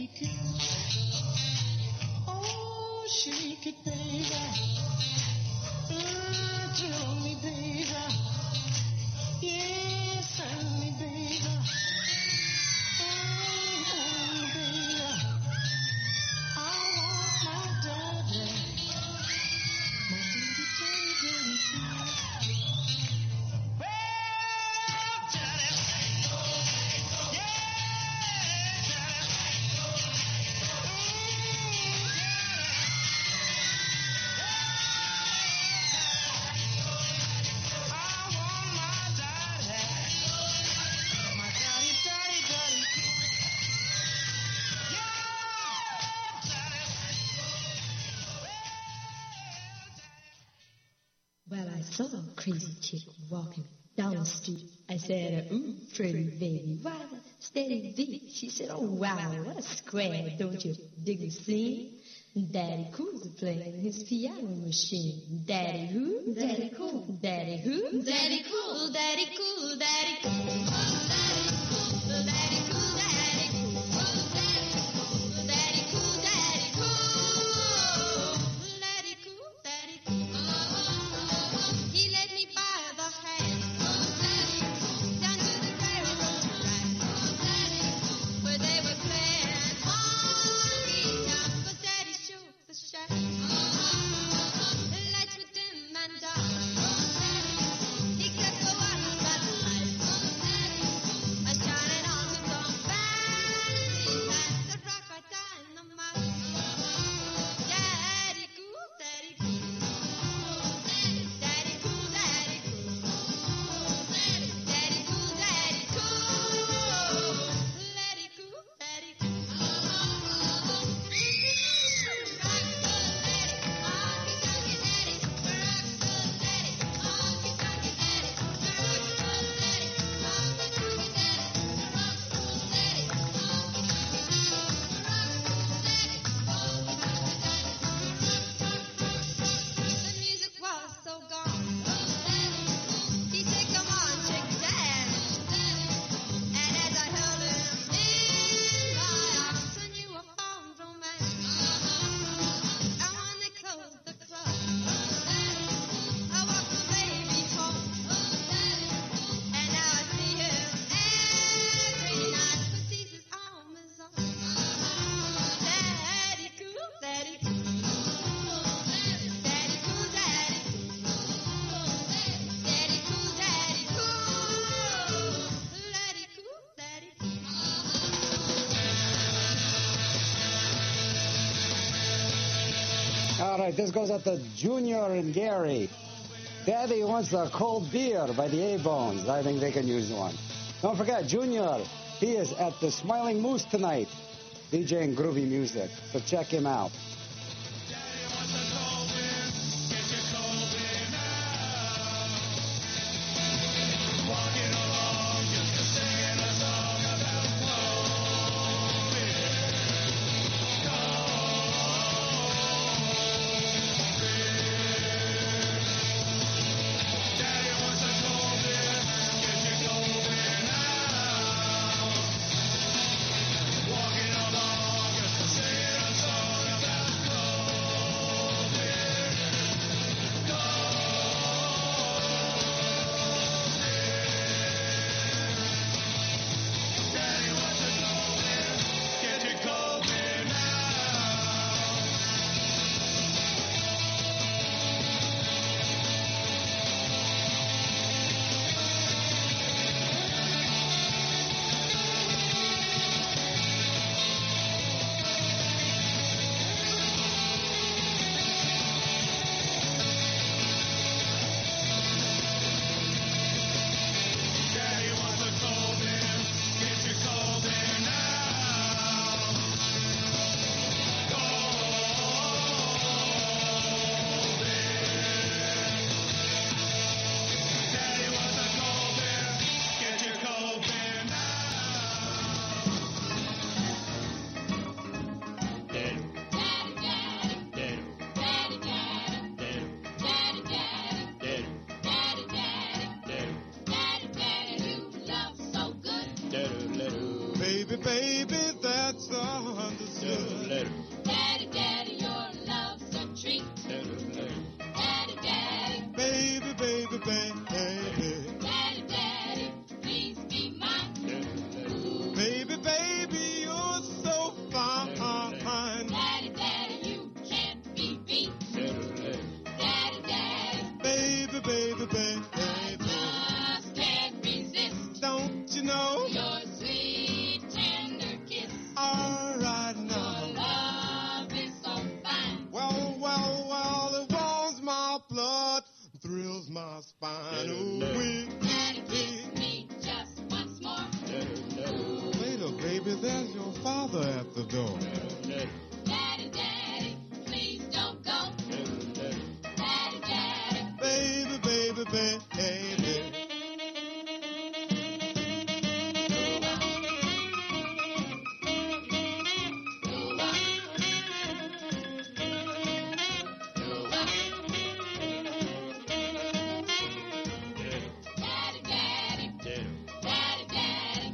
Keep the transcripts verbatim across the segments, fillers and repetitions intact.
daddy cool. Oh, shake it, baby. Mm, tell me, baby. Yes, certainly, baby. Oh, baby. I want my daddy. My daddy, daddy, daddy cool. Well, I saw a crazy chick walking down the street. I said, mm, pretty baby, why the steady beat? She said, oh, wow, what a square, don't you dig the scene? Daddy Cool's playing his piano machine. Daddy who? Daddy Cool. Daddy who? Daddy Cool. Daddy Cool. Daddy Cool. Daddy Cool. Daddy Cool. Daddy Cool. Daddy Cool. Daddy Cool. Daddy Cool. Daddy Cool. He led me by the hand down to the railroad track where they were playing honky tonk. But Daddy shook the shack. The lights were dim and dark. He kept the one that light shining on the song band that rock right down in the mouth. Daddy cool, daddy cool. Daddy cool, daddy cool. Daddy cool, daddy cool. Daddy cool, daddy cool. The music was so gone. He said, come on, shake your dad. And as I held him in my arms, I knew a fond romance. And when they closed the club, I walked the baby home. And now I see him every night, 'cause he's his arm is on. Daddy cool, daddy cool. Daddy cool, daddy cool. Daddy cool, daddy cool. Daddy cool, daddy cool. All right, this goes out to Junior and Gary. Daddy wants a cold beer by the A-Bones. I think they can use one. Don't forget, Junior, he is at the Smiling Moose tonight, DJing groovy music. So check him out. Walking along, just singing a song about spine. Ooh, wee. Daddy, kiss me just once more. Later, baby, there's your father at the door. Daddy, daddy, please don't go. Daddy, daddy. Baby, baby, baby. Daddy, daddy. Daddy, daddy.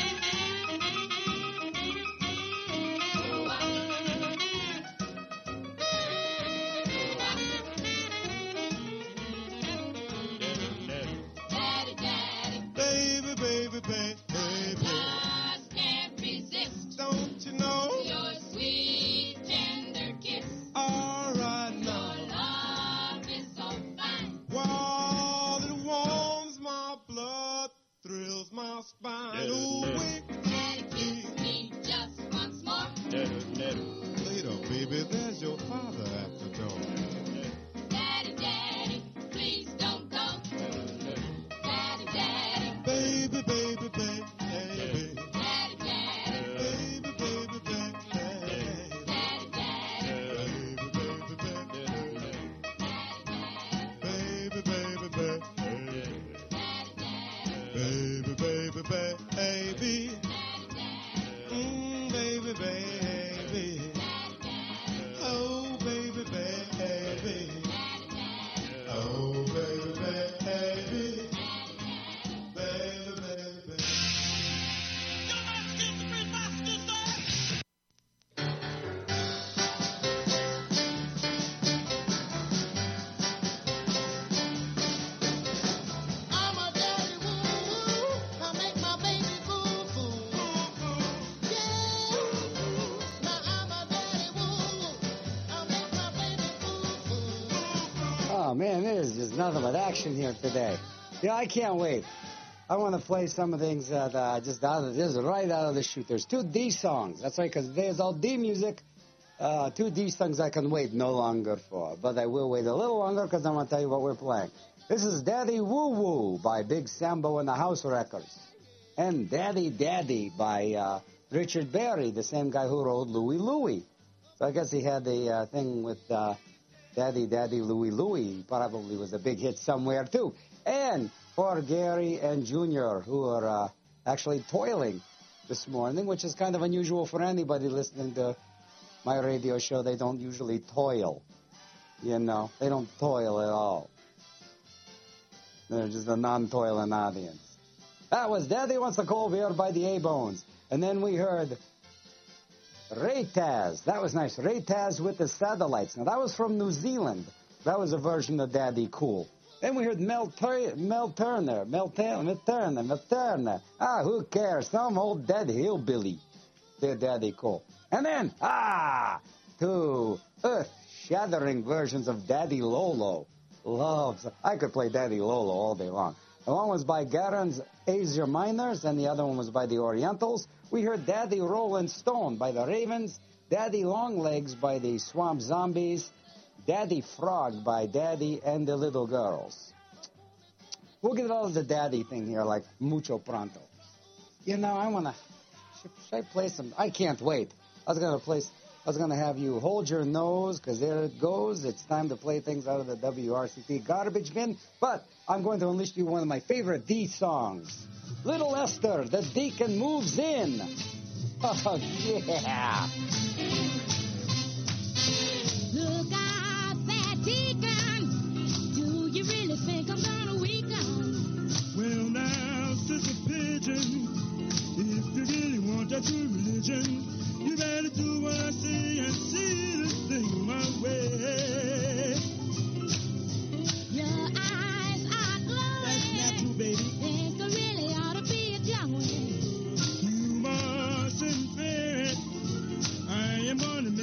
Daddy, daddy. Baby, baby, baby. Just can't resist Don't you know? your sweet, tender kiss. All right Your now. love is so fine. While it warms my blood, thrills my spine. Ooh, wee. Daddy, kiss me just once more. Later, baby, there's your father at the door. Daddy, daddy, please don't go. Daddy, daddy. Baby, baby, baby. Daddy, daddy. Baby, baby, baby. Daddy, daddy. Baby, baby, baby. Daddy, daddy. Baby, baby, baby. Mm, baby, baby. Oh, baby, baby. Oh, baby, baby. Baby, baby. I'm a daddy woo-woo. I make my baby boo-boo. Yeah. Now I'm a daddy woo-woo. I make my baby boo-boo. Oh, man, there's just nothing but action here today. Yeah, I can't wait. I want to play some of the things that uh, just out of this, right out of the chute. There's two D songs. That's right, because there's all D music. Uh, two D songs I can wait no longer for. But I will wait a little longer because I want to tell you what we're playing. This is Daddy Woo Woo by Big Sambo and the House Wreckers. And Daddy Daddy by uh, Richard Berry, the same guy who wrote Louie Louie. So I guess he had the uh, thing with uh, Daddy Daddy Louie Louie. Probably was a big hit somewhere too. And for Gary and Junior, who are uh, actually toiling this morning, which is kind of unusual for anybody listening to my radio show. They don't usually toil. You know, they don't toil at all. They're just a non-toiling audience. That was Daddy Wants a Cold Beer by the A-Bones. And then we heard Ray Taz. That was nice. Ray Taz with the Satellites. Now, that was from New Zealand. That was a version of Daddy Cool. Then we heard Mel, Tur- Mel Turner. Mel, Tur- Mel Turner. Mel Turner. Ah, who cares? Some old dead hillbilly. They're Daddy Cool. And then, ah, two earth-shattering versions of Daddy Lolo. Loves. I could play Daddy Lolo all day long. The one was by Garen's Asia Miners, and the other one was by the Orientals. We heard Daddy Rolling Stone by the Ravens, Daddy Longlegs by the Swamp Zombies, Daddy Frog by Daddy and the Little Girls. We'll get all of the daddy thing here like mucho pronto. You know, I want to... Should, should I play some... I can't wait. I was going to play... I was going to have you hold your nose, because there it goes. It's time to play things out of the W R C T garbage bin. But I'm going to unleash you one of my favorite D songs. Little Esther, the deacon moves in. Oh, yeah. Look out, that deacon. Do you really think I'm gonna weaken? Well, now, Sister Pigeon, if you really want that true religion, you better do what I say and see this thing my way. Your eyes are glowing. That's not true, baby. Think I really ought to be a young one. You mustn't fear it. I am going to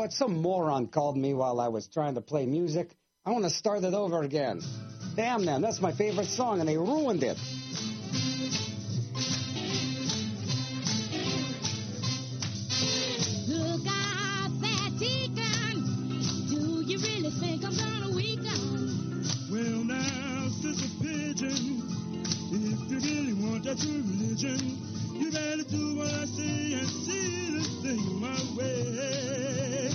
what? Some moron called me while I was trying to play music. I want to start it over again. Damn them, that's my favorite song, and they ruined it. Look out there, Deacon. Do you really think I'm gonna weaken? Well, now, Sister Pigeon, if you really want that true religion, you better do what I say and see this thing my way.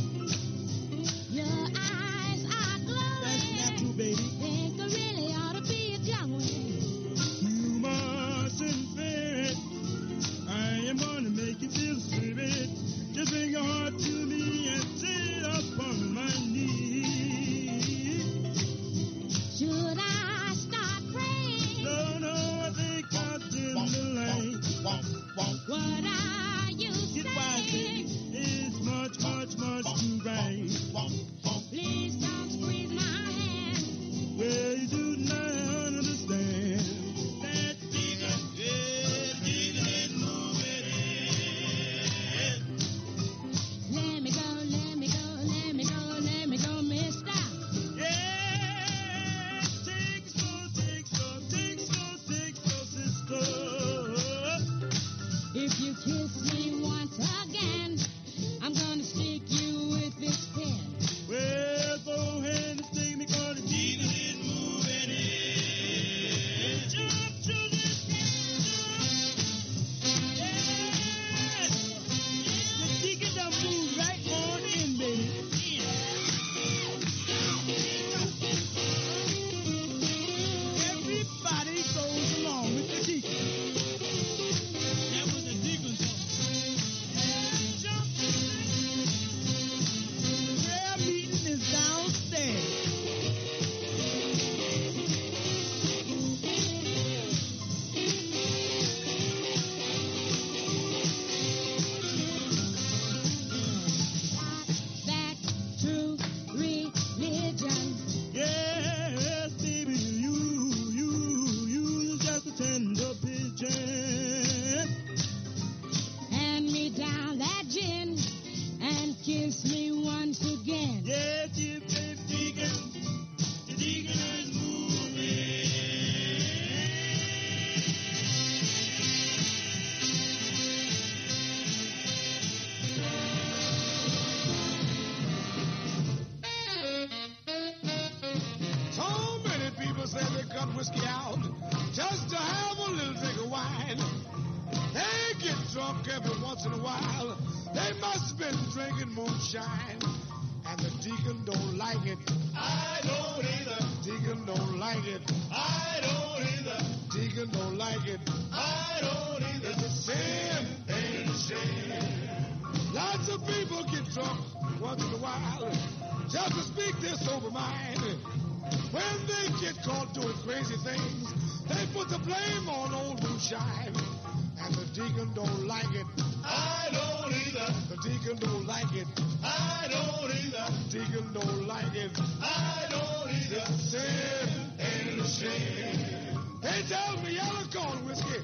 Your eyes are glowing. That's not true, baby. Think I really ought to be going. You must spirit. I am gonna make you feel spirit. Just bring your heart to me and sit upon my knee. Should I start praying? No, no, I think I'll dim the light. What are you Get wise, baby. saying? It's much, much, much too bright. Please don't squeeze my hand. Well, you do not understand that Jesus is moving. Let me go, let me go, let me go, let me go, mister. Yeah, take so, take so, take so, take so, sister. If you kiss me once again, I'm gonna stick you with this pen. Well, go ahead and stick me, 'cause Jesus is moving in. Jump to this yeah. The deacon done move right on in, baby. Everybody goes along with the deacon. That was the deacon's song. Jump. Prayer meeting is downstairs. That true religion. Yes, baby, you, you, you just a tender pigeon. Hand me down that gin and kiss me once again. Yes, you baby deacon, the deacon is moving. So many people say they cut whiskey out just to have a little drink of wine. They get drunk every once in a while. They must have been drinking moonshine. And the deacon don't like it. I don't either. Deacon don't like it. I don't either. Deacon don't like it. I don't either. It's a sin. Ain't it a shame? Lots of people get drunk once in a while just to speak their sober mind. When they get caught doing crazy things, they put the blame on old moonshine. And the deacon don't like it. I don't either. The deacon don't like it. I don't either. Deacon don't like it. I don't either. It's a sin, ain't it a shame? They tell me yellow corn whiskey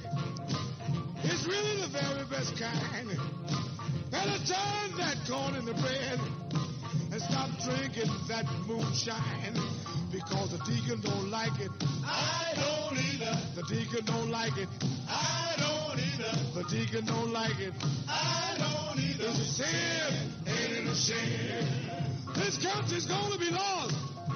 is really the very best kind. Better turn that corn into bread and stop drinking that moonshine, because the deacon don't like it. I don't either. The deacon don't like it. I don't either. The deacon don't like it. I don't either. It's a sin, ain't it a shame? This country's gonna be lost.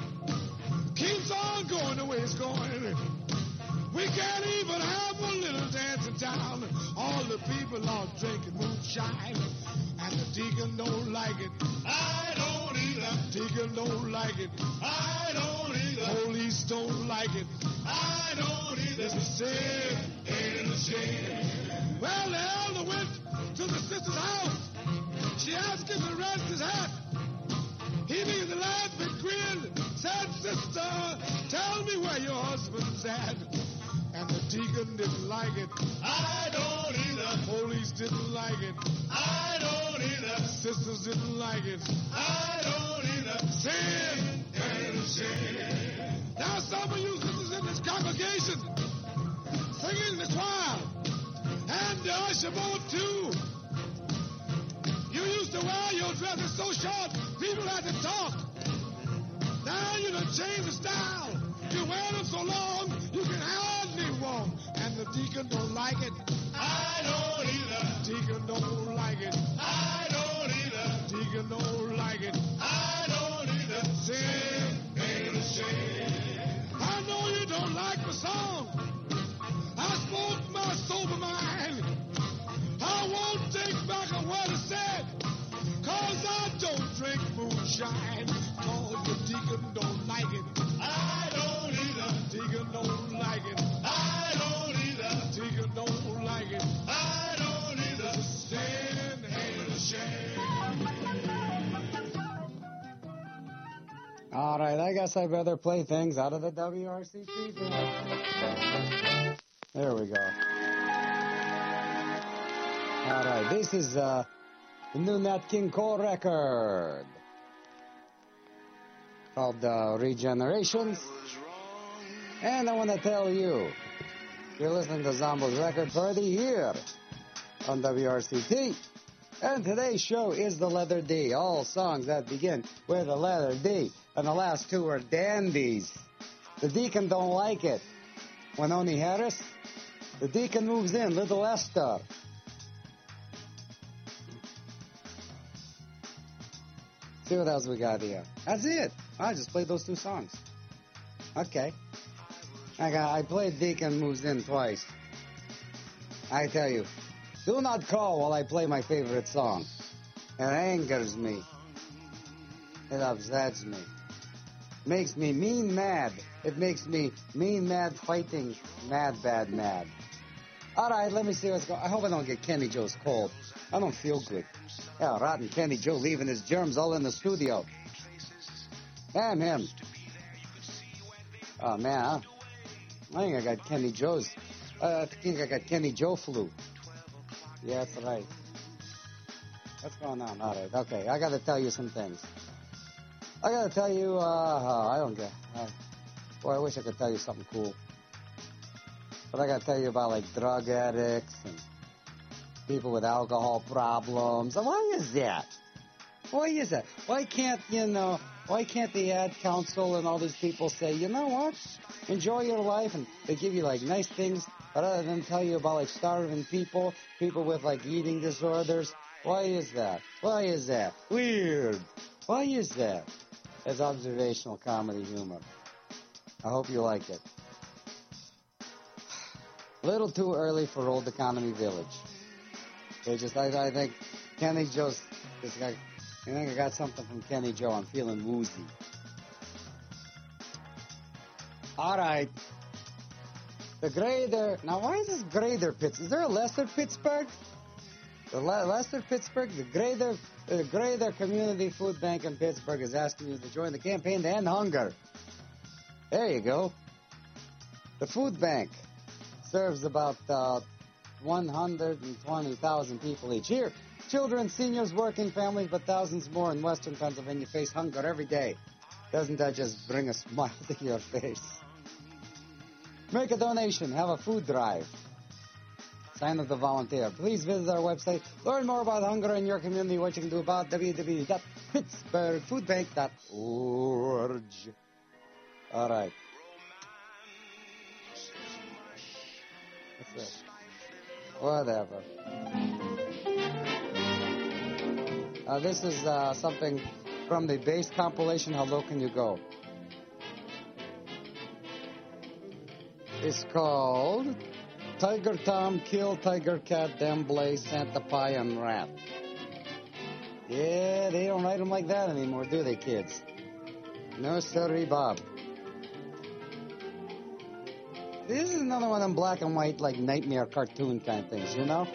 Keeps on going the way it's going. We can't even have a little dance in town. All the people are drinking moonshine, and the deacon don't like it. I don't either. Deacon don't like it. I don't either. Police don't like it. I don't either. It's a sin, ain't it a shame? Well, the elder went to the sister's house. She asked him to rest his hat. He began to laugh and grin. Said, sister, tell me where your husband's at. And the deacon didn't like it. I don't either. Police didn't like it. I don't either. Sisters didn't like it. I don't either. Sin and shame. Now some of you sisters in this congregation singing in the choir and the usher board too. You used to wear your dress is so short, people have to talk. Now you done changed the style. You wear them so long, you can hardly walk. And the deacon don't like it. I don't either. Deacon don't like it. I don't either. Deacon don't like it. I don't either. Sin ain't a shame. I know you don't like the song. I spoke my sober mind. I won't take back a word I said. Cause I don't drink moonshine. Cause the deacon don't like it. I don't either. Deacon don't like it. I don't either. Deacon don't like it. I don't either. Sin ain't a shame. All right, I guess I better play things out of the W R C T. There we go. All right, this is uh, the new Nat King Cole record called uh, Regenerations. And I want to tell you, you're listening to Zombo's Record Party here on W R C T. And today's show is the letter D. All songs that begin with the letter D. And the last two are dandies. The Deacon don't like it. Winoni Harris. The Deacon moves in. Little Esther. See what else we got here. That's it. I just played those two songs. Okay. I got. I played Deacon Moves In twice. I tell you, do not call while I play my favorite song. It angers me. It upsets me. Makes me mean mad. It makes me mean mad fighting mad bad mad. All right, let me see what's going on. I hope I don't get Kenny Joe's cold. I don't feel good. Yeah, rotten Kenny Joe leaving his germs all in the studio. Damn him. Oh, man, huh? I think I got Kenny Joe's. Uh, I think I got Kenny Joe flu. Yeah, that's right. What's going on? All right, okay. I got to tell you some things. I got to tell you, uh, I don't get... Uh, boy, I wish I could tell you something cool. But I got to tell you about, like, drug addicts and people with alcohol problems. Why is that? Why is that? Why can't, you know, why can't the ad council and all these people say, you know what? Enjoy your life, and they give you, like, nice things, but other than tell you about, like, starving people, people with, like, eating disorders. Why is that? Why is that? Weird. Why is that? It's observational comedy humor. I hope you like it. A little too early for Old Economy Village. They just, I, I think Kenny Joe's, this guy, I think I got something from Kenny Joe. I'm feeling woozy. All right. The Greater, now why is this Greater Pittsburgh? Is there a Lesser Pittsburgh? The Le- Lesser Pittsburgh, the Greater, the Greater Community Food Bank in Pittsburgh is asking you to join the campaign to end hunger. There you go. The food bank serves about uh, one hundred twenty thousand people each year. Children, seniors, working families, but thousands more in western Pennsylvania face hunger every day. Doesn't that just bring a smile to your face? Make a donation. Have a food drive. Sign up to volunteer. Please visit our website. Learn more about hunger in your community, what you can do about w w w dot pittsburgh food bank dot org. All right. What's this? Whatever. Uh, this is uh, something from the bass compilation, How Low Can You Go? It's called Tiger Tom, Kill, Tiger Cat, Demblay, Santa Pie, and Rat. Yeah, they don't write them like that anymore, do they, kids? No, sorry, Bob. This is another one of them black and white, like, nightmare cartoon kind of things, you know?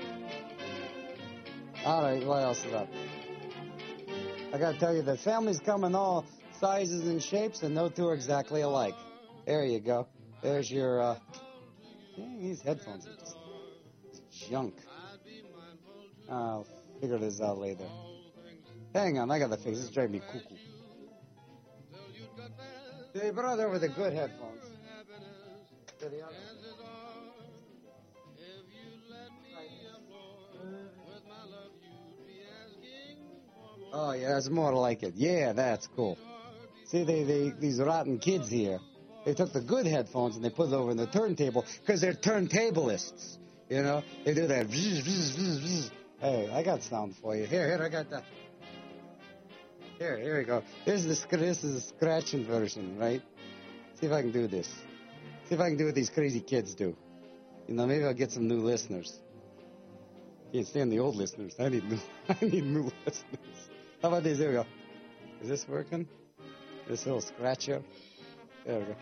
All right, what else is up? I got to tell you, the families come in all sizes and shapes, and no two are exactly alike. There you go. There's your, uh... Dang, these headphones are just junk. I'll figure this out later. Hang on, I got to fix this. It's driving me cuckoo. They brought over the good headphones. To the other. Oh, yeah, that's more like it. Yeah, that's cool. See, they, they these rotten kids here, they took the good headphones and they put it over in the turntable because they're turntablists. You know, they do that. Bzz, bzz, bzz, bzz. Hey, I got sound for you. Here, here, I got that. Here, here we go. Here's the, sc- this is the scratching version, right? See if I can do this. See if I can do what these crazy kids do. You know, maybe I'll get some new listeners. Can't stand the old listeners. I need new, I need new listeners. How about this? Here we go. Is this working? This little scratcher. There we go.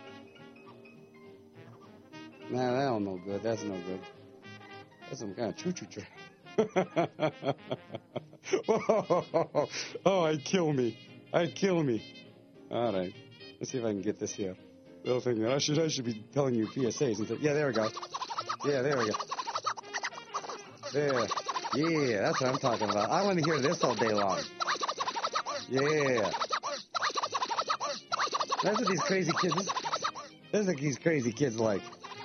Nah, that don't no good. That's no good. That's some kind of choo-choo train. Whoa. Oh, I kill me. I kill me. All right. Let's see if I can get this here. Little thing. I should, I should be telling you P S As. And th- yeah, there we go. Yeah, there we go. There. Yeah, that's what I'm talking about. I want to hear this all day long. Yeah. That's what these crazy kids... This, this is what these crazy kids like.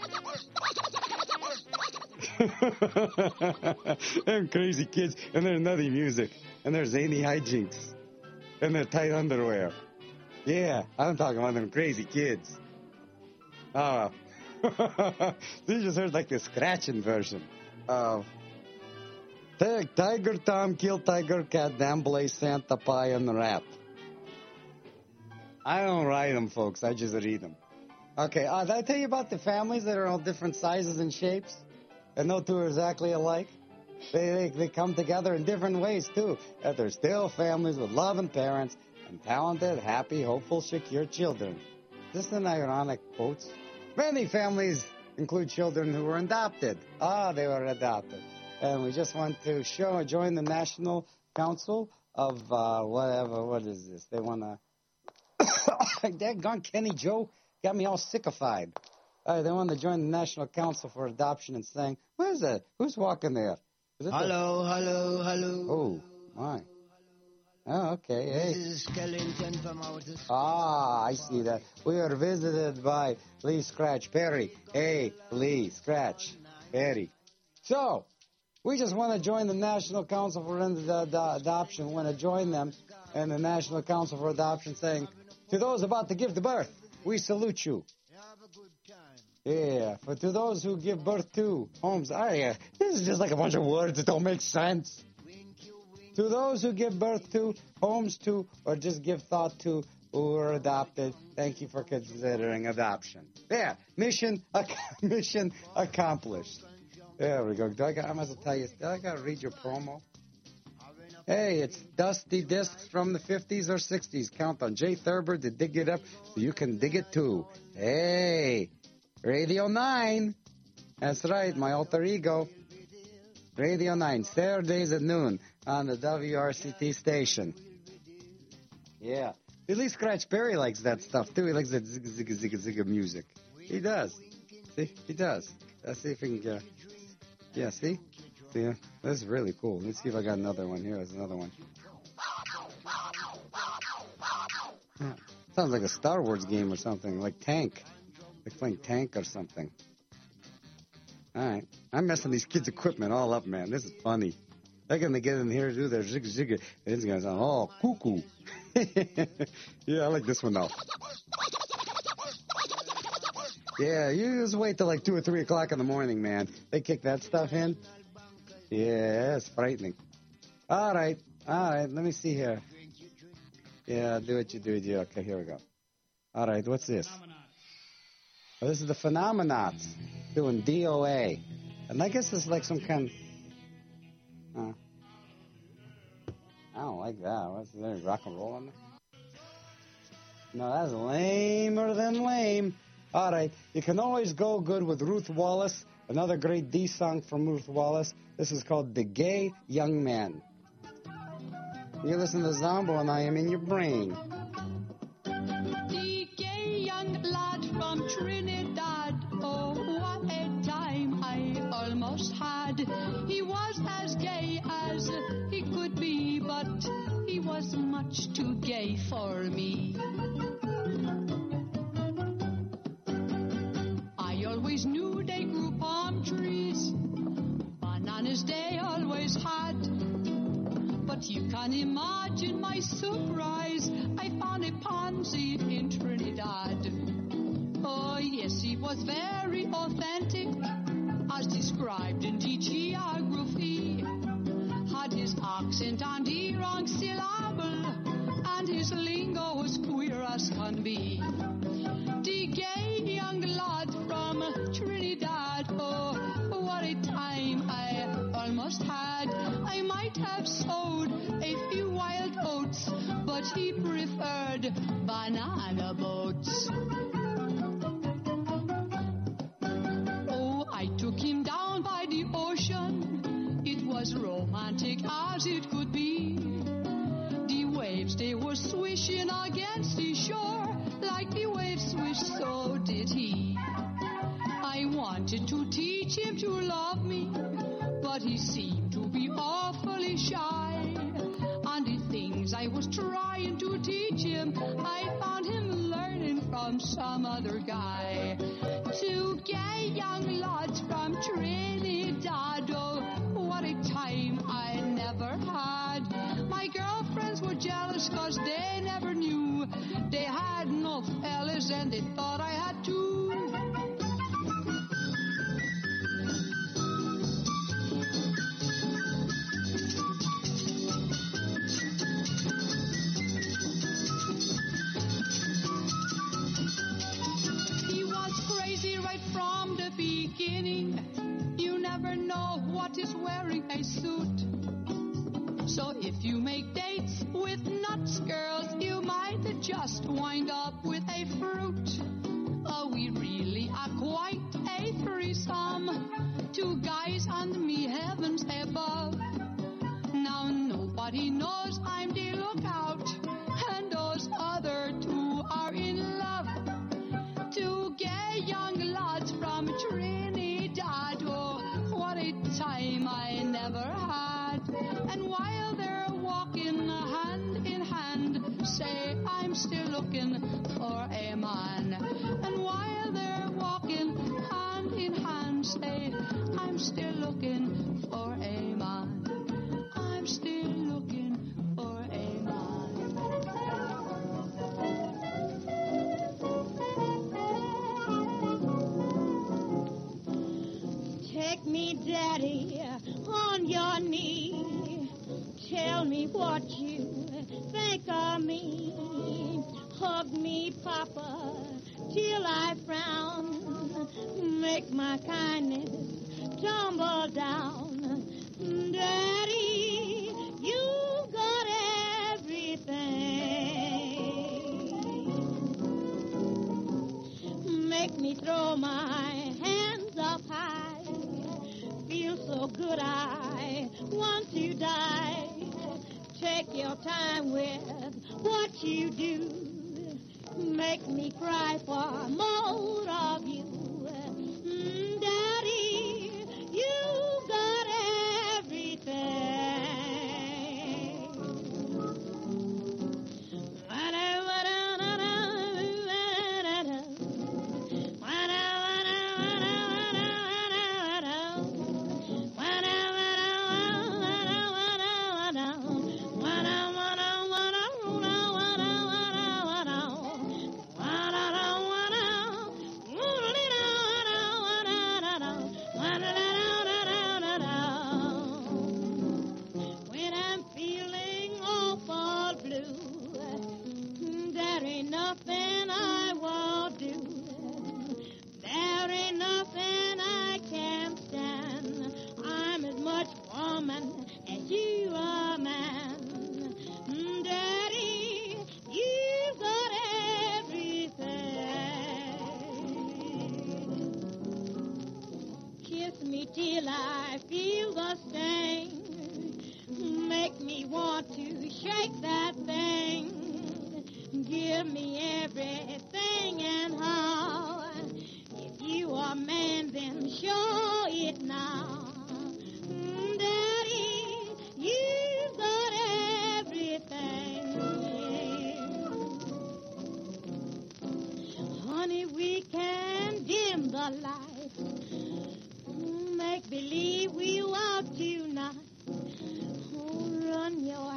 Them crazy kids, and their nutty music, and their zany hijinks, and their tight underwear. Yeah, I'm talking about them crazy kids. Oh, you just heard like the scratching version of Take Tiger Tom, Kill Tiger Cat, Damn Blaze, Santa Pie, and the Rat. I don't write them, folks. I just read them. Okay, uh, did I tell you about the families that are all different sizes and shapes? And no two are exactly alike. They, they they come together in different ways, too. That they're still families with loving parents and talented, happy, hopeful, secure children. This is an ironic quote. Many families include children who were adopted. Ah, they were adopted. And we just want to show, join the National Council of uh, whatever. What is this? They want to... Daggone Kenny Joe got me all sickified. Uh, they want to join the National Council for Adoption and saying, where's that? Who's walking there? Is it Hello, hello, hello. The... Oh, my. Oh, okay. Hey. This is Skellington from outer space. Ah, I see that. We are visited by Lee Scratch Perry. Hey, Lee Scratch Perry. So, we just want to join the National Council for Ad- Ad- Adoption. We want to join them and the National Council for Adoption saying, to those about to give the birth, we salute you. Have a good time. Yeah, for to those who give birth to homes. Ah, yeah, this is just like a bunch of words that don't make sense. To those who give birth to, homes to, or just give thought to, who are adopted, thank you for considering adoption. There, mission ac- mission accomplished. There we go. Do I got, I must tell you, do I got to read your promo? Hey, it's Dusty Discs from the fifties or sixties. Count on Jay Thurber to dig it up so you can dig it too. Hey, Radio nine. That's right, my alter ego. Radio nine, Saturdays at noon on the W R C T station. Yeah. At least Scratch Perry likes that stuff, too. He likes that zig zig zig zig music. He does. See? He does. Let's see if we can get... Yeah, see? See? Yeah? This is really cool. Let's see if I got another one. Here, there's another one. Yeah. Sounds like a Star Wars game or something, like Tank. Like playing Tank or something. All right. I'm messing these kids' equipment all up, man. This is funny. They're going to get in here and do their zig zig. And it's going to sound all cuckoo. Yeah, I like this one, though. Yeah, you just wait till like two or three o'clock in the morning, man. They kick that stuff in. Yeah, it's frightening. All right. All right. Let me see here. Yeah, do what you do. Yeah, okay, here we go. All right, what's this? Oh, this is the Phenomenauts doing D O A. And I guess it's like some kind of... Uh, I don't like that. What's there? Rock and roll on there? No, that's lamer than lame. All right. You can always go good with Ruth Wallace. Another great D song from Ruth Wallace. This is called The Gay Young Man. You listen to Zombo and I am in your brain. The gay young lad from Trinidad, oh, what a time I almost had. He was as gay as he could be, but he was much too gay for me. I always knew they grew palm trees, bananas they always had. But you can imagine my surprise. I found a pansy in Trinidad. Oh, yes, he was very authentic, as described in the geography. Had his accent and the wrong syllable, and his lingo was queer as can be. The gay young lad from Trinidad, oh, what a time I almost had. I might have sowed a few wild oats, but he preferred banana boats. Oh, I took him down by the ocean. It was romantic as it could be. The waves, they were swishing against the shore. Like the waves swish, so did he. I wanted to teach him to love me, but he seemed to be awfully shy. And the things I was trying to teach him, I found him learning from some other guy. Two gay young lads from Trinidad, oh, what a time I never had. My girlfriends were jealous cause they never knew they had no fellas and they thought I had two. He was crazy right from the beginning. You never know what is wearing a suit. So if you make dates with nuts, girls, you might just wind up with a fruit. Oh, we really are quite a threesome. Two guys and me, heavens above. Now nobody knows I'm the lookout, and those other two are in love. Two gay young lads from Trinidad, oh, what a time I never had. And while they're walking hand in hand, say I'm still looking for a man. And while they're walking hand in hand, say I'm still looking for a man. I'm still looking for a man. Take me, Daddy, on your knee. Tell me what you think of me. Hug me, Papa, till I frown. Make my kindness tumble down. Daddy, you got everything. Make me throw my hands up high. Feel so good I want to die. Take your time with what you do. Make me cry for more of you. Mm, Daddy, you got everything. Till I feel the sting. Make me want to shake that thing. Give me everything and how. If you are man, then show it now. Daddy, you've got everything. Honey, we can dim the light. Make believe we walk tonight. Oh, run your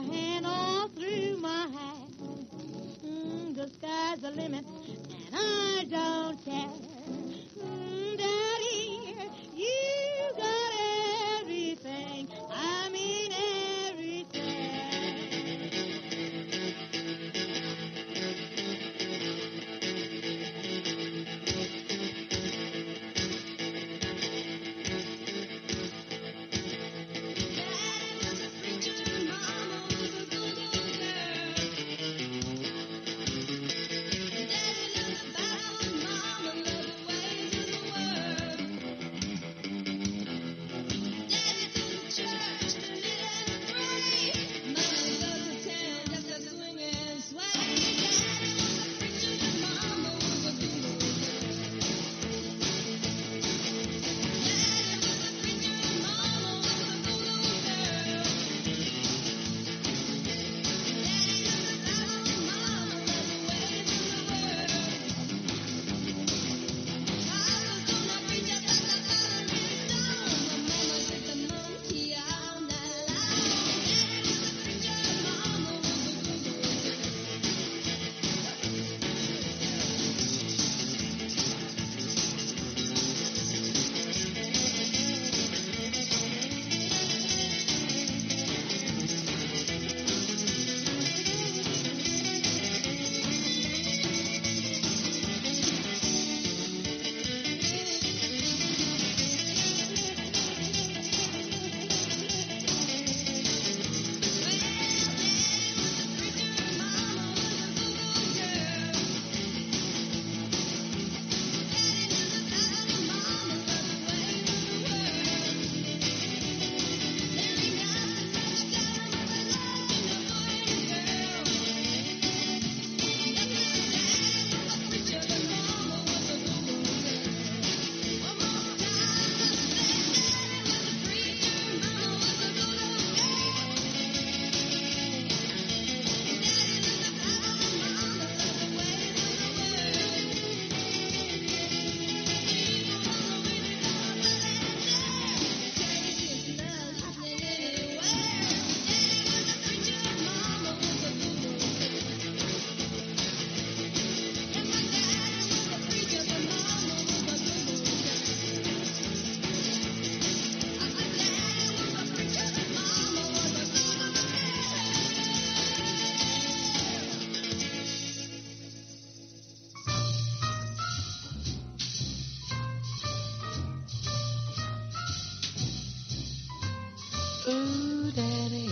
Ooh, Daddy,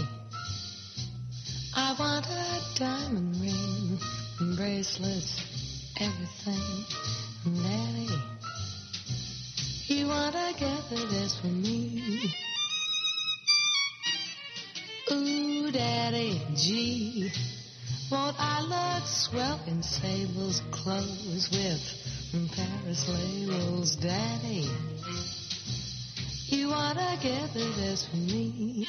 I want a diamond ring, bracelets, everything. Daddy, you wanna gather this for me? Ooh, Daddy, gee, won't I look swell in sables, clothes with Paris labels? Daddy, you wanna gather this for me?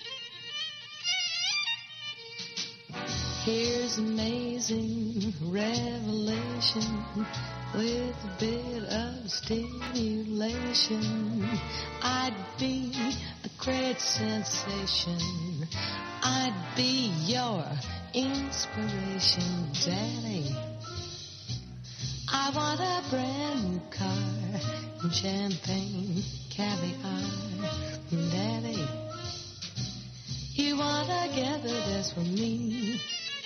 Here's amazing revelation with a bit of stimulation. I'd be a great sensation. I'd be your inspiration, Daddy. I want a brand new car and champagne, caviar, Daddy. You wanna gather this for me?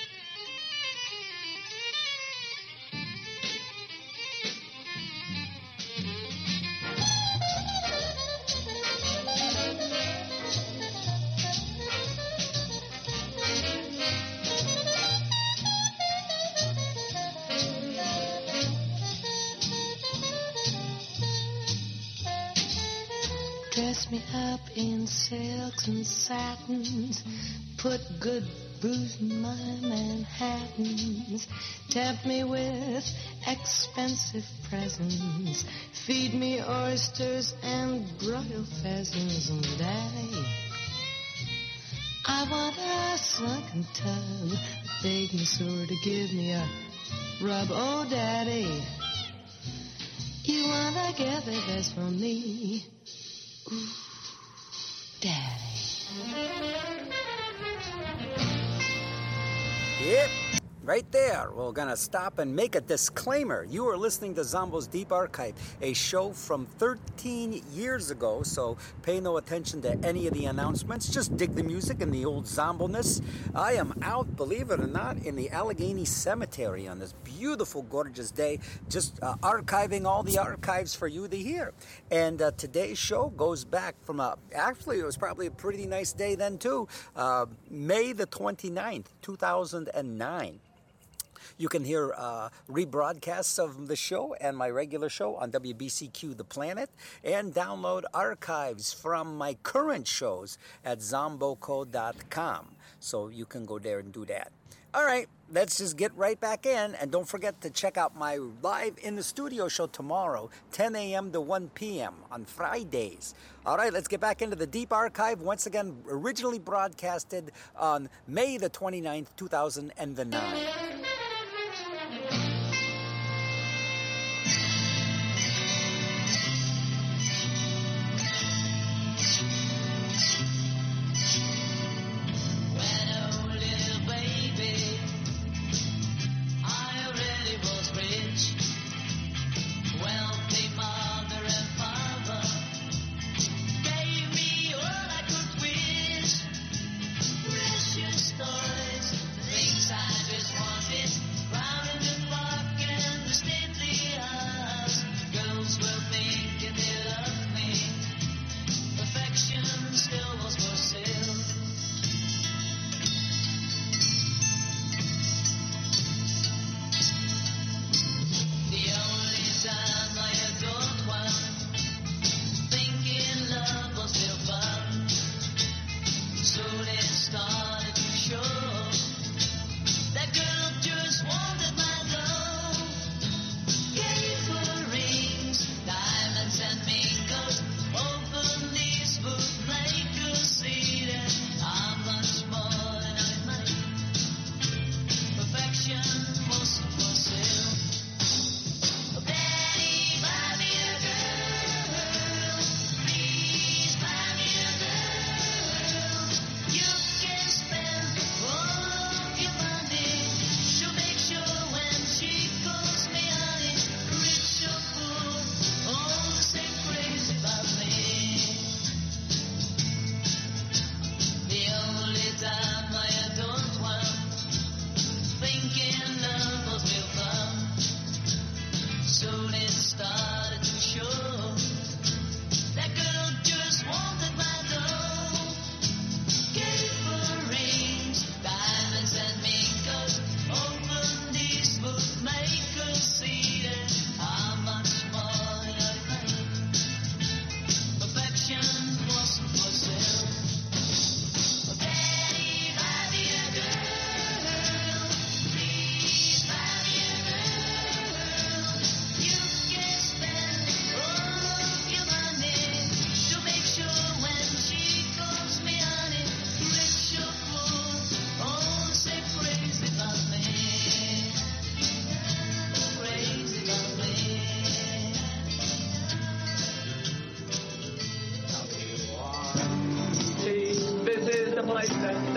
Dress me up in silks and satins, put good booze in my Manhattans, tempt me with expensive presents, feed me oysters and broiled pheasants. And Daddy, I want a sunken tub, a big masseur to give me a rub. Oh, Daddy, you wanna gather this for me? Ooh, Daddy. Yep, right there. We're going to stop and make a disclaimer. You are listening to Zombo's Deep Archive, a show from thirteen years ago, so pay no attention to any of the announcements. Just dig the music and the old Zombo-ness. I am out, believe it or not, in the Allegheny Cemetery on this beautiful, gorgeous day, just uh, archiving all the archives for you to hear. And uh, today's show goes back from, a, actually, it was probably a pretty nice day then, too, uh, May the twenty-ninth, two thousand nine. You can hear uh, rebroadcasts of the show and my regular show on W B C Q The Planet, and download archives from my current shows at zomboco dot com. So you can go there and do that. All right, let's just get right back in. And don't forget to check out my live in the studio show tomorrow, ten a.m. to one p.m. on Fridays. All right, let's get back into the Deep Archive. Once again, originally broadcasted on May the twenty-ninth, two thousand nine. Stories, things I just want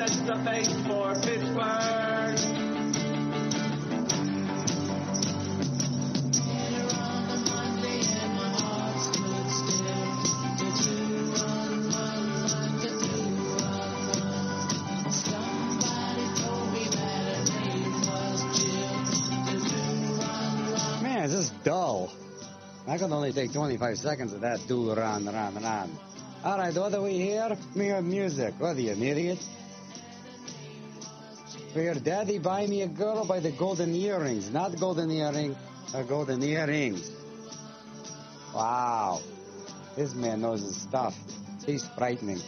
What's the face for Pittsburgh? Man, it's just dull. I can only take twenty-five seconds of that do run, run, run. All right, what do we hear? We hear music. What are you, an idiot? We hear Daddy Buy Me a Girl by the Golden Earrings. Not Golden Earring, uh, Golden Earrings. Wow. This man knows his stuff. He's frightening.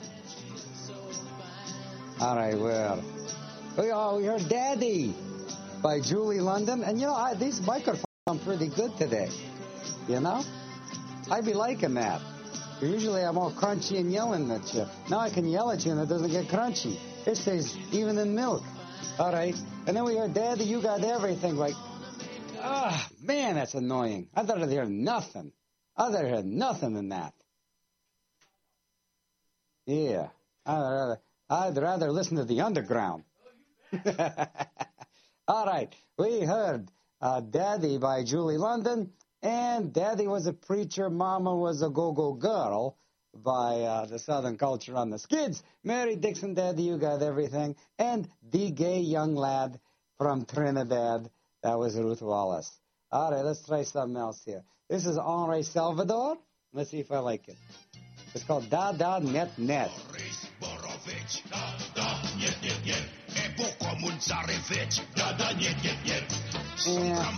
All right, well. We, oh, we heard Daddy by Julie London. And, you know, I, these microphones sound pretty good today. You know? I'd be liking that. Usually I'm all crunchy and yelling at you. Now I can yell at you and it doesn't get crunchy. It stays even in milk. All right. And then we heard, Daddy, you got everything. Like, ah, man, that's annoying. I'd rather hear nothing. I'd rather hear nothing than that. Yeah. I'd rather, I'd rather listen to the underground. All right. We heard uh, Daddy by Julie London. And Daddy Was a Preacher, Mama Was a Go-Go Girl by uh, the Southern Culture on the Skids. Mary Dixon, Daddy, You Got Everything. And The Gay Young Lad from Trinidad. That was Ruth Wallace. All right, let's try something else here. This is Henri Salvador. Let's see if I like it. It's called Da Da Net Net. Yeah.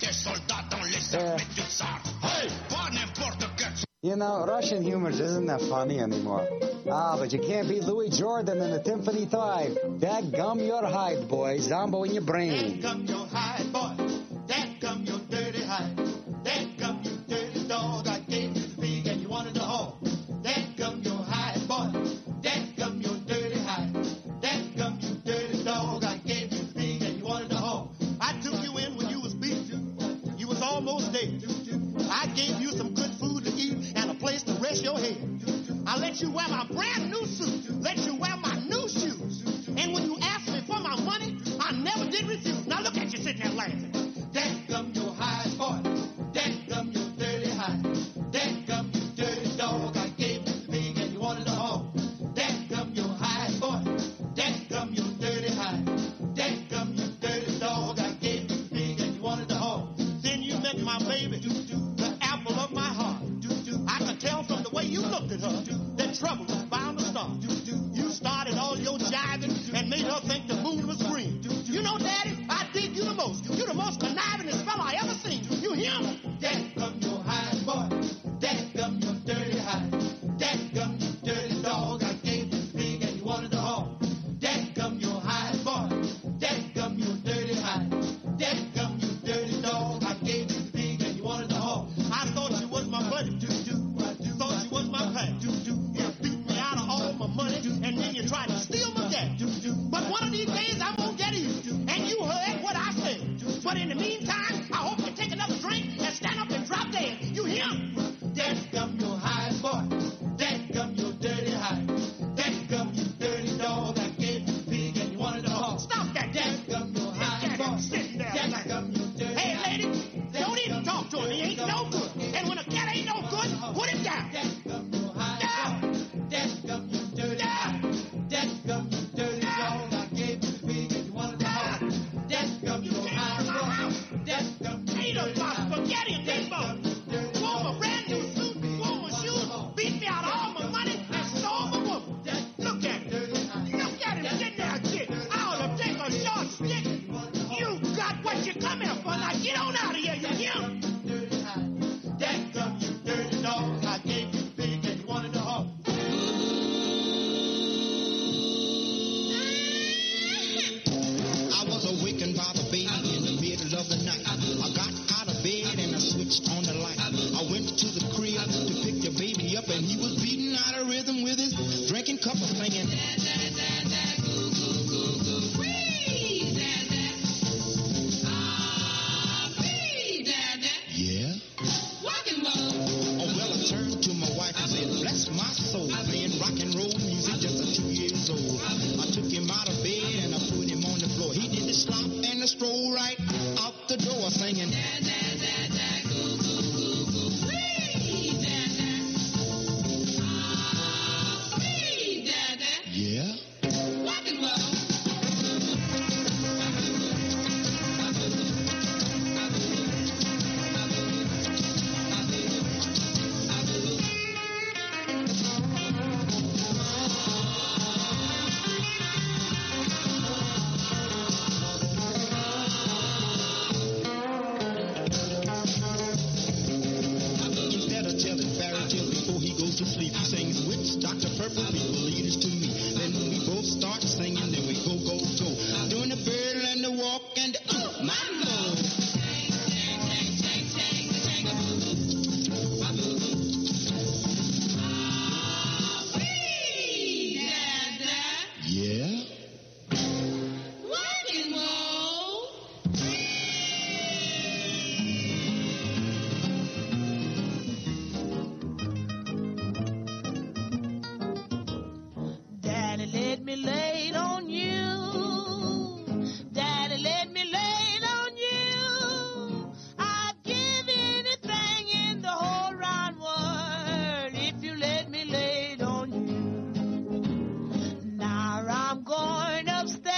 You know, Russian humor isn't that funny anymore. Ah, but you can't beat Louis Jordan and the Timpani Tide. Dadgum your hide, boy. Zombo in your brain. Dadgum your hide, boy. Dadgum your dirty hide. Dadgum you dirty dog. I gave you the pig and you wanted the hog. Dadgum your hide, boy. Dadgum your dirty hide. Dadgum you dirty dog. I gave you the pig and you wanted the hog. I took you in when you was beat. You was almost dead. I gave you some good food to eat and a place to rest your head. I let you wear my brand new suit, let you wear my new shoes. And when you asked me for my money, I never did refuse. Now look at you sitting there laughing. Dadgum your hide, boy. Dadgum your dirty hide. Dadgum you dirty dog. I gave you the pig and you wanted the hog. Dadgum your hide, boy. Dadgum your dirty hide. Dadgum you dirty dog. I gave you the pig and you wanted the hog. Then you met my baby, the apple of my heart. I could tell from the way you looked at her that trouble was bound to start. You started all your jiving and made her think the moon was green. You know, Daddy, I dig you the most. You're the most connivingest fellow I ever seen. You hear me? Dadgum your hide, boy. Dadgum your dirty hide. Dadgum you dirty dog. I gave you the pig and you wanted the hog. Dadgum your hide, boy. Dadgum your dirty hide. Dadgum you dirty dog. I gave you the pig and you wanted the hog. I thought you was my buddy. Thought you was my pal. You beat me out of all my money, and then you tried to steal my dad. But one of these days I'm gonna get you, and you heard what I said. But in the meantime, I hope you take another drink and stand up and drop dead. You hear? Dadgum your hide, boy. Dadgum your dirty hide. Dadgum you dirty dog. I gave you the pig and you wanted the hog. Stop that, Dadgum your hide, boy. Sitting there. Dadgum you dirty hide. Hey, lady, don't even talk to him. He ain't no good. And when a cat ain't no good, put him down. Dadgum your hide, down. Dadgum you dirty hide. Dadgum you dirty dog. I gave you the pig and you wanted the hog. Dadgum your hide, boy. Dadgum you dirty hide. Forget him, Dadgum. Wore my brand new suit, wore my shoes, beat me out of all my money, and stole my woman. Look at him. Look at him sitting there, kid. I ought to take a short stick. You got what you come here for. Now get on out of here, you hear? Dadgum, you dirty dog. I gave you the pig and you wanted the hog. I was awakened by the baby in the middle of the night. I got out of bed and I switched on the light. I went to the crib to pick the baby up and he was beating out of rhythm with his drinking cup of singing. Yeah? Oh, well, I turned to my wife and said, bless my soul, playing rock and roll music just at two years old. I took lead us to me. Then we both start singing, then we go, go, go. Doing the bird and the walk and the uh, mambo. Yeah? Rock and roll. Daddy let me lay it on you. Daddy let me lay it on you. I'd give anything in the whole round world if you let me lay it on you. Now I'm going upstairs,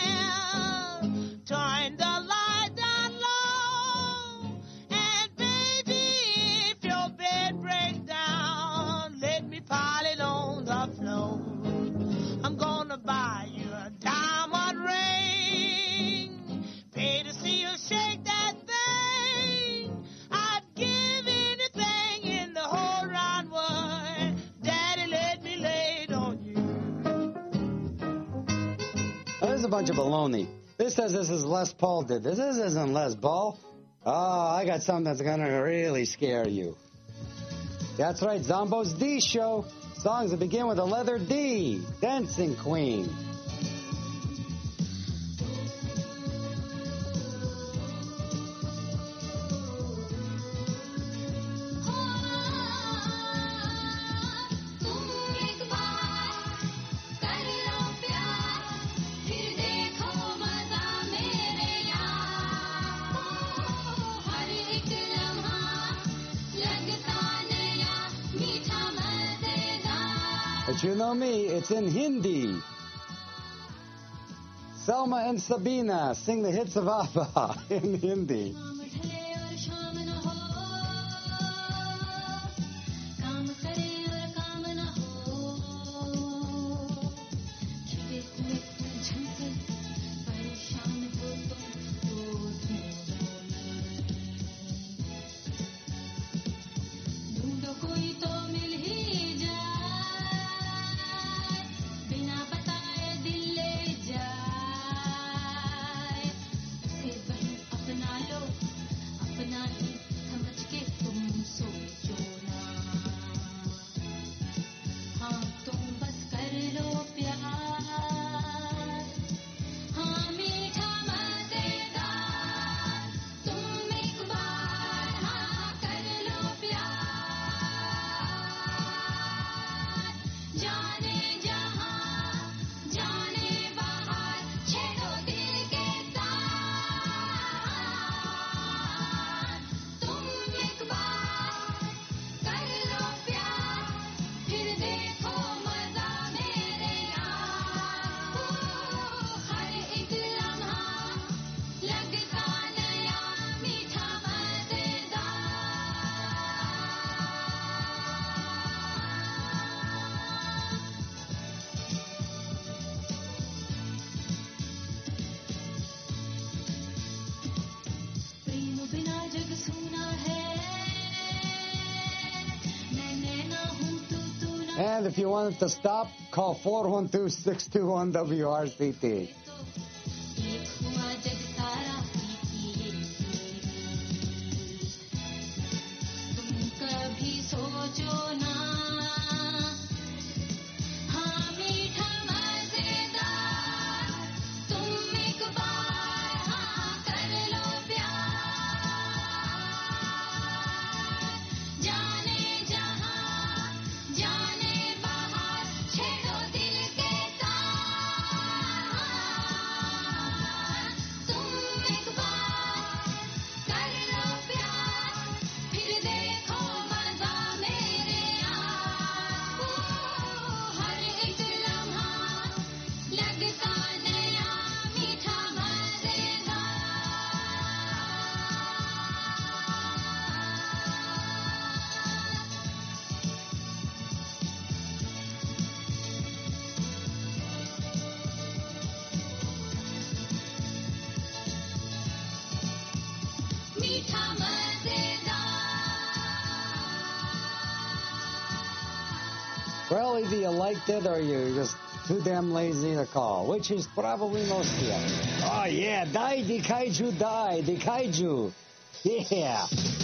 turn the light down low, and baby, if your bed breaks down, let me pile it on the floor. I'm gonna buy you a diamond ring, pay to see you shake that thing. I'd give anything in the whole round world. Daddy, let me lay it on you. Now, this is a bunch of baloney. This says this is Les Paul did this. This isn't Les Paul. Oh, I got something that's going to really scare you. That's right, Zombo's D Show. Songs that begin with a letter D. Dancing Queen. But you know me, it's in Hindi. Selma and Sabina sing the hits of ABBA in Hindi. And if you want it to stop, call four one two, six two one, W R C T. either you liked it or you're just too damn lazy to call, which is probably most of you. Oh, yeah, die, the kaiju, die, the kaiju. Yeah.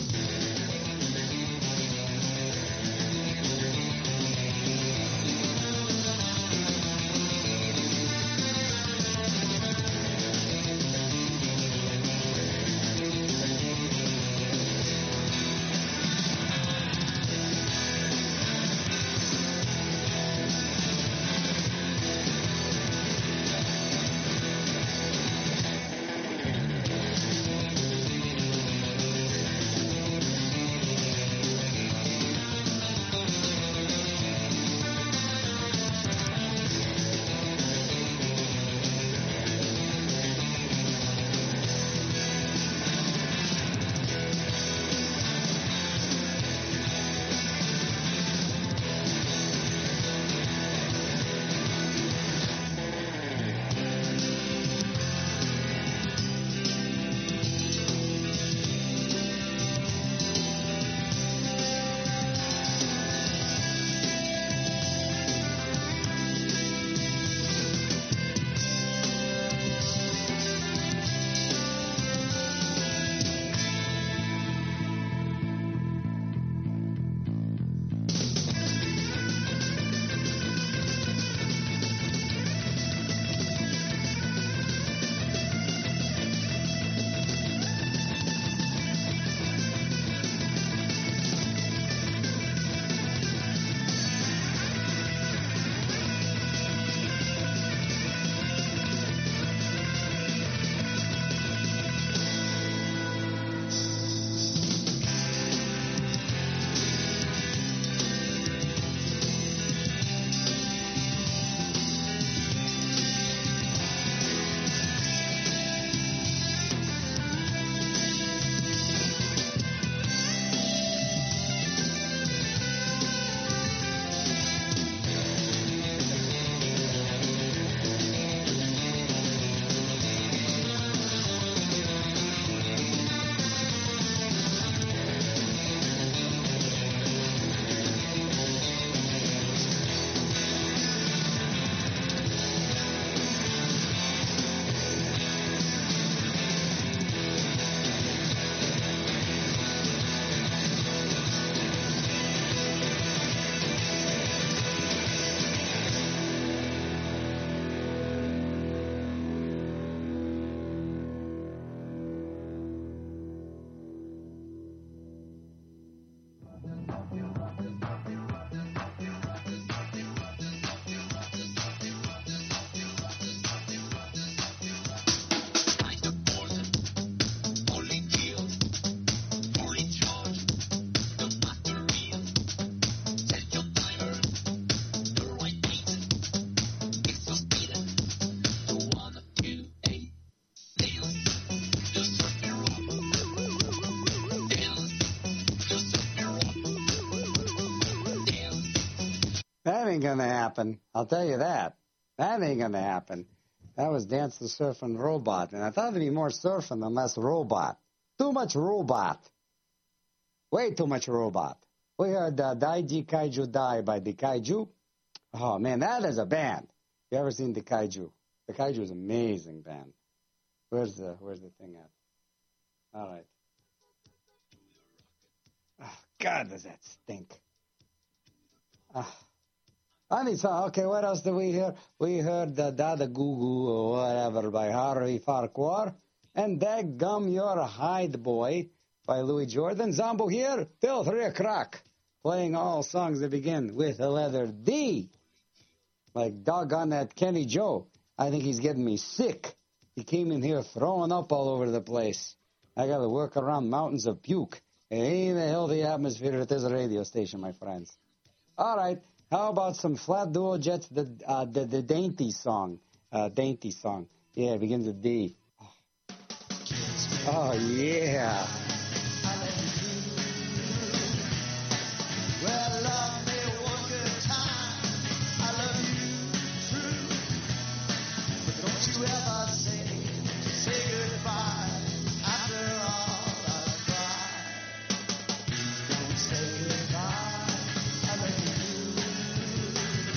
That ain't gonna happen. I'll tell you that. That ain't gonna happen. That was Dance the Surfing Robot, and I thought it'd be more surfing than less robot. Too much robot. Way too much robot. We heard uh, Die Di Kaiju Die by the Kaiju. Oh, man, that is a band. You ever seen the Kaiju? The Kaiju is an amazing band. Where's the, where's the thing at? All right. Oh, God, does that stink. Ah. I need some, okay, what else did we hear? We heard the Dada Goo Goo or whatever by Harvey Farquhar. And Daggum Your Hide Boy by Louis Jordan. Zombo here till three o'clock. Playing all songs that begin with the letter D. Like doggone that Kenny Joe. I think he's getting me sick. He came in here throwing up all over the place. I got to work around mountains of puke. It ain't a healthy atmosphere at this radio station, my friends. All right. How about some Flat Duo Jets, the uh, the, the Dainty song? Uh, Dainty song. Yeah, it begins with D. Oh, yeah. Well, love me one good time. I love you true. But don't you ever say, say goodbye. After all I cried. Don't say goodbye. I love you.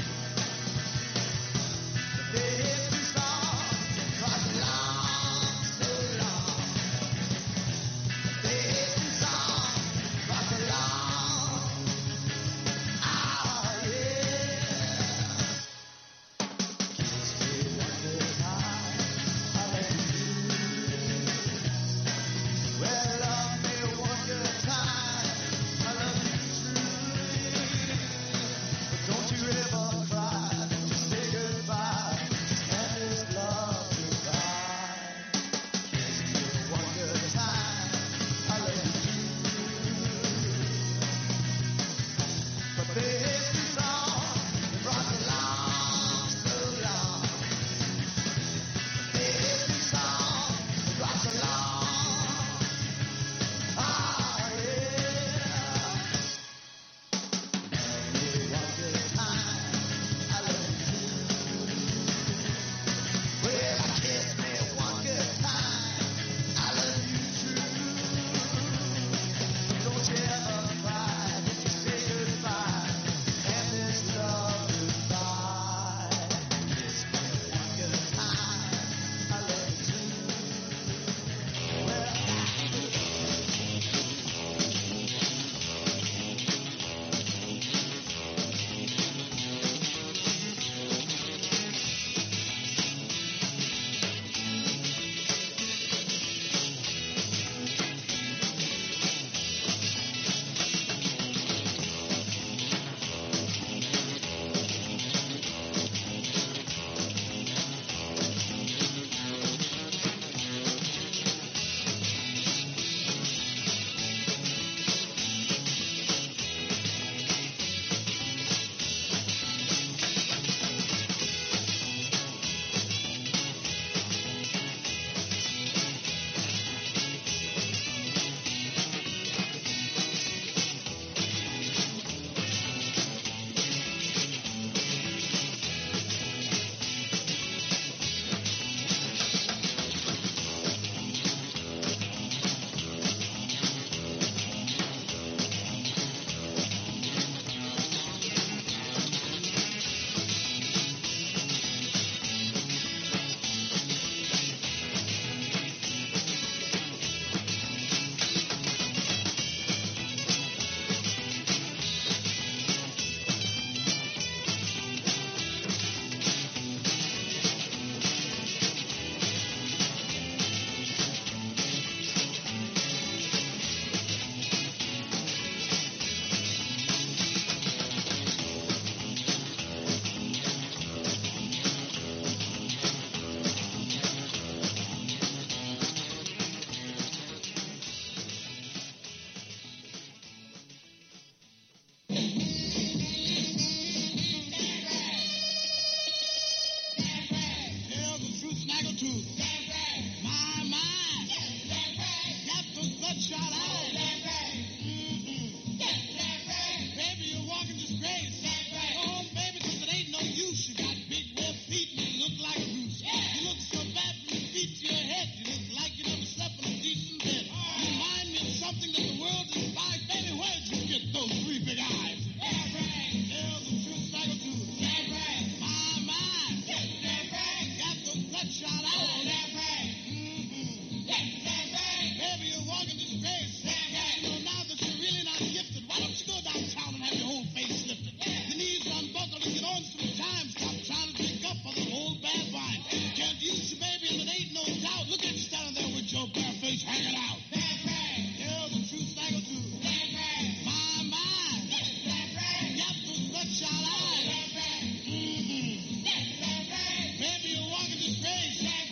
truth. My, my. Got those bloodshot eyes. Mm-hmm. Baby, you're walking disgrace. Go home, baby, because it ain't no use. You got big red feet and you look like a goose. You look so bad from your feet to your head. You look like you never slept in a decent bed. You remind me of something that the world despises. Baby, where'd you get those three big eyes? Tell the truth, like a truth. My, my. Got those bloodshot eyes. Mm-hmm. Baby, you're walking disgrace. You know, now that you're really not gifted, why don't you go downtown and have your whole face lifted? Your knees unbuckled and get on some time. Stop trying to drink up on the whole bad wine. Can't use you, baby, and it ain't no doubt. Look at you standing there with your bare face hanging out. Tell the truth, like a truth. My, my. Got those bloodshot eyes. Mm-hmm. Baby, you're walking disgrace.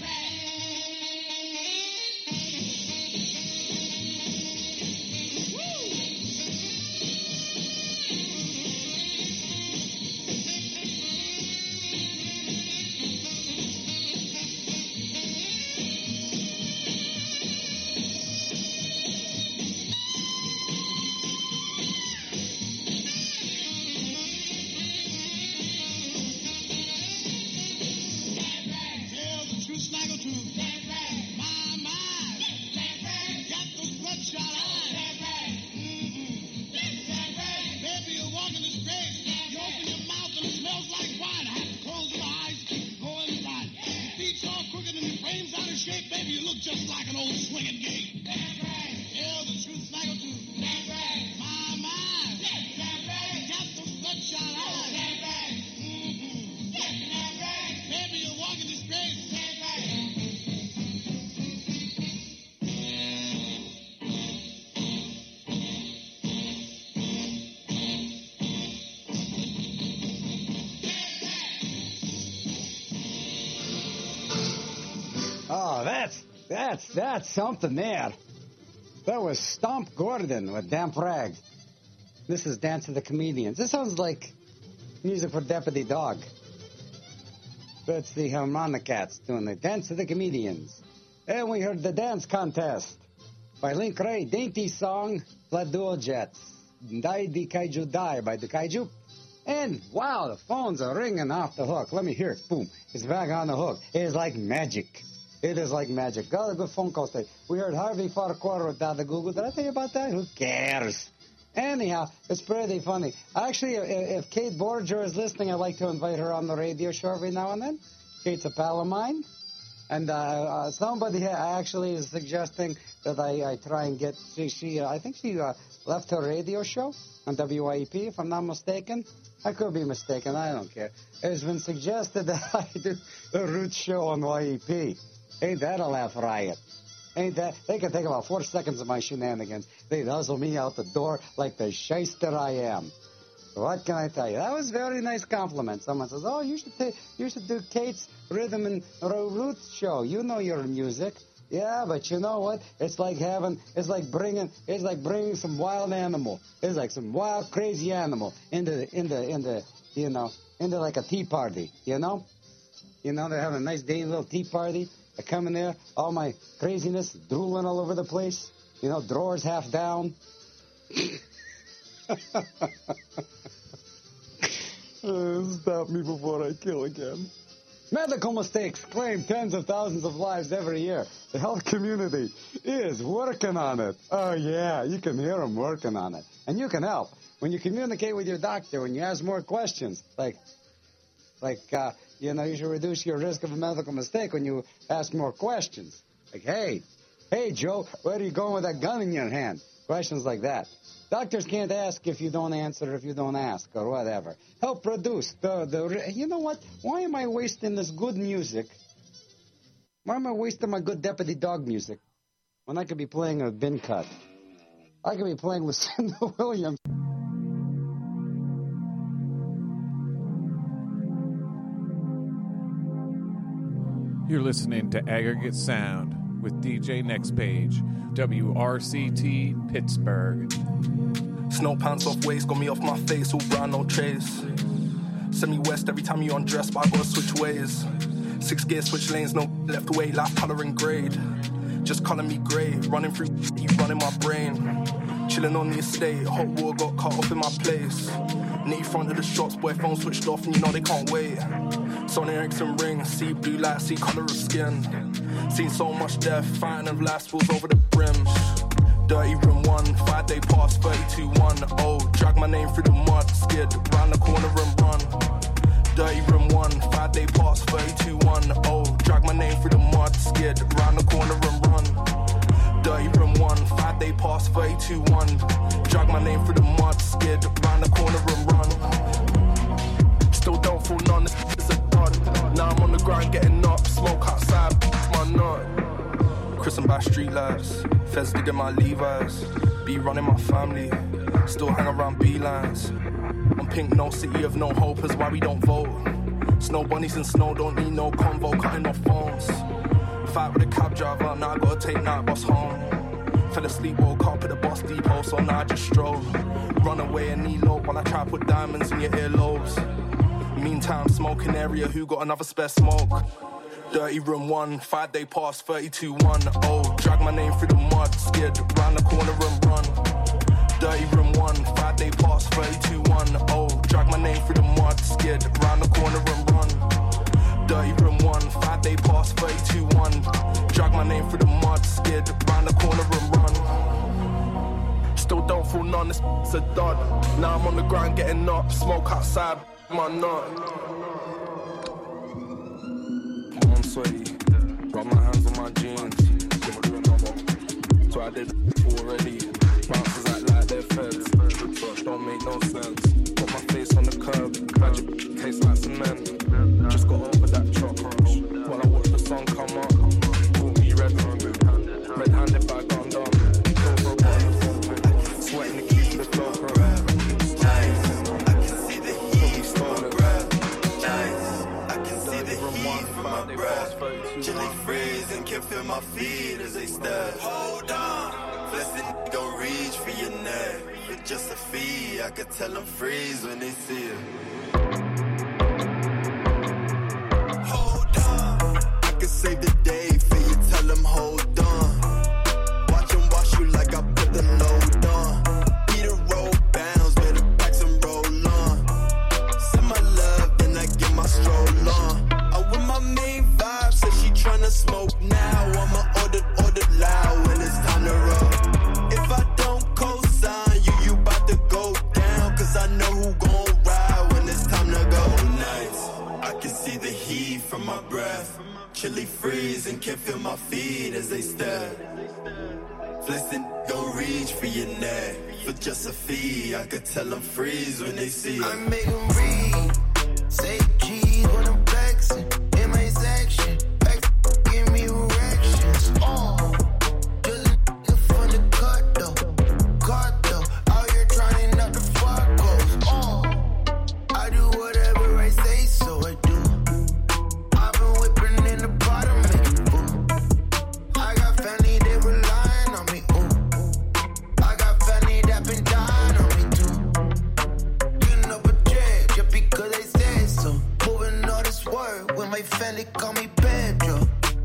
Tell the truth, snaggle truth. My, my. Got those bloodshot eyes. Mm-hmm. Baby, you're walking disgrace. You open your mouth and it smells like wine. I have to close my eyes to keep going inside. Your feet's all crooked and your frame's out of shape. Baby, you look just like an old swinging game. Tell the truth, snaggle truth. My, my. Got those bloodshot eyes. Mm-hmm. Baby, you're walking disgrace. Oh, that's that's that's something there. That was Stomp Gordon with Damp Rag. This is Dance of the Comedians. This sounds like music for Deputy Dog. That's the Harmonicats doing the Dance of the Comedians. And we heard the Dance Contest by Link Ray, Dainty Song, Blood Dual Jets. Die the Kaiju Die by the Kaiju. And, wow, the phones are ringing off the hook. Let me hear it. Boom. It's back on the hook. It is like magic. It is like magic. Got a good phone call today. We heard Harvey Farquhar with Dada Google. Did I tell you about that? Who cares? Anyhow, it's pretty funny. Actually, if, if Kate Borger is listening, I'd like to invite her on the radio show every now and then. Kate's a pal of mine. And uh, uh, somebody actually is suggesting that I, I try and get... She, she uh, I think she uh, left her radio show on W I E P, if I'm not mistaken. I could be mistaken. I don't care. It's been suggested that I do a Roots show on Y E P. Ain't that a laugh riot? Ain't that? They can take about four seconds of my shenanigans. They nuzzle me out the door like the shyster I am. What can I tell you? That was a very nice compliment. Someone says, "Oh, you should ta- you should do Kate's Rhythm and Roots show. You know your music." Yeah, but you know what? It's like having, it's like bringing, it's like bringing some wild animal. It's like some wild, crazy animal into the, in the, in the, you know, into like a tea party. You know, you know they're having a nice day, little tea party. I come in there, all my craziness, drooling all over the place. You know, drawers half down. Uh, stop me before I kill again. Medical mistakes claim tens of thousands of lives every year. The health community is working on it. Oh, yeah, you can hear them working on it. And you can help. When you communicate with your doctor, when you ask more questions, like, like uh, you know, you should reduce your risk of a medical mistake when you ask more questions. Like, hey, hey, Joe, where are you going with that gun in your hand? Questions like that. Doctors can't ask if you don't answer, if you don't ask, or whatever. Help produce the, the, you know what? Why am I wasting this good music? Why am I wasting my good Deputy Dog music when I could be playing a bin cut? I could be playing Lucinda Williams. You're listening to Aggregate Sound with D J Next Page, W R C T Pittsburgh. Snow pants off waist, got me off my face, all brown, no trace. Send me west every time you undress, but I gotta switch ways. Six gears, switch lanes, no left way, life colouring grade. Just calling me grey, running through you running my brain. Chilling on the estate, hot water got cut off in my place. Knee front of the shots, boy phone switched off and you know they can't wait. Sony Ericsson ring, see blue light, see colour of skin. Seen so much death, fighting of life spills over the brim. Dirty room one, five day pass, thirty-two one. Oh, drag my name through the mud, skid, round the corner and run. Dirty room one, five day pass, thirty-two one. Oh, drag my name through the mud, skid, round the corner and run. Dirty room one, five day pass, thirty-two one. Drag my name through the mud, skid, round the corner and run. Still don't fool none, this is a dud. Now I'm on the grind getting up, smoke outside, my nut. Christened by street lights, feds digging my Levi's. Be running my family, still hang around B-lines. On pink, no city of no hope is why we don't vote. Snow bunnies and snow don't need no convo, cutting off phones. Fight with a cab driver, now I gotta take night bus home. Fell asleep, woke up at the bus depot, so now I just stroll. Run away and elope while I try to put diamonds in your earlobes. Meantime, smoking area, who got another spare smoke? Dirty room one, five day pass, thirty-two one. Oh, drag my name through the mud, skid, round the corner and run. Dirty room one, five day pass, thirty-two one. Oh, drag my name through the mud, skid, round the corner and run. Dirty room one, five day pass, thirty-two one. Drag my name through the mud, skid, round the corner and run. Still don't fool none, this a dud. Now I'm on the grind getting up, smoke outside, my nut. I'm sweaty, rub my hands on my jeans. So I did already. Bouncers act like they're feds, don't make no sense. Put my face on the curb, magic case like cement. Just got over that truck rush, while I watch the sun come up. Call me red handed, red handed by gun dumb. Go for a bottle, sweating the keys to the club. Nice, I can see the heat from my breath. Nice, I can see the heat from my breath. Chilly freezing, can feel my feet as they step. Hold on. Blessing don't reach for your neck. It's just a fee. I could tell them freeze when they see it. Hold on. I could save the day for you. Tell them hold on. Watch them wash you like I put the load on. Beat a roll bounce, better back some roll on. Send my love, then I get my stroll on. I with my main vibe, said she tryna smoke now. I'ma order, order loud when it's time to roll. I know who gon' ride when it's time to go. Nights, I can see the heat from my breath. Chilly freezing, can feel my feet as they step. Flexing, don't reach for your neck. For just a fee, I could tell them freeze when they see it. I make them read, say cheese when I'm flexing. In my section, back give me erections. Oh, just a for the cut though, cut though. Out here trying not to fuck. I do whatever I say, so I do. I've been whipping in the bottom, making boo. I got family, they relying on me, ooh. I got family that been dying on me too. Getting up a jet, just because they said so. Moving all this work, when my family call me Pedro.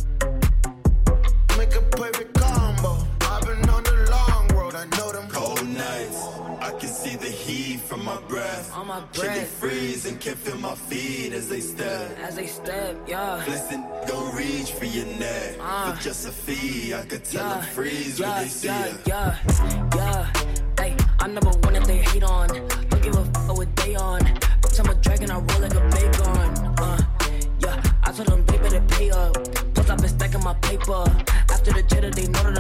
Make a perfect combo. I've been on the long road, I know them cold nights. I can see the heat from my breath. On my breath. Chilly freezing, can feel my feet as they step. As they step, yeah. Listen, don't reach for your neck. Uh, for just a fee, I could tell yeah, them freeze yeah, when they see yeah, it. Yeah, yeah, hey, I'm number one that they hate on. Don't give a f*** what they on. Bitch, I'm a dragon, I roll like a bacon. Uh, yeah, I told them they better pay up. Plus I've been stacking my paper. After the cheddar, they know that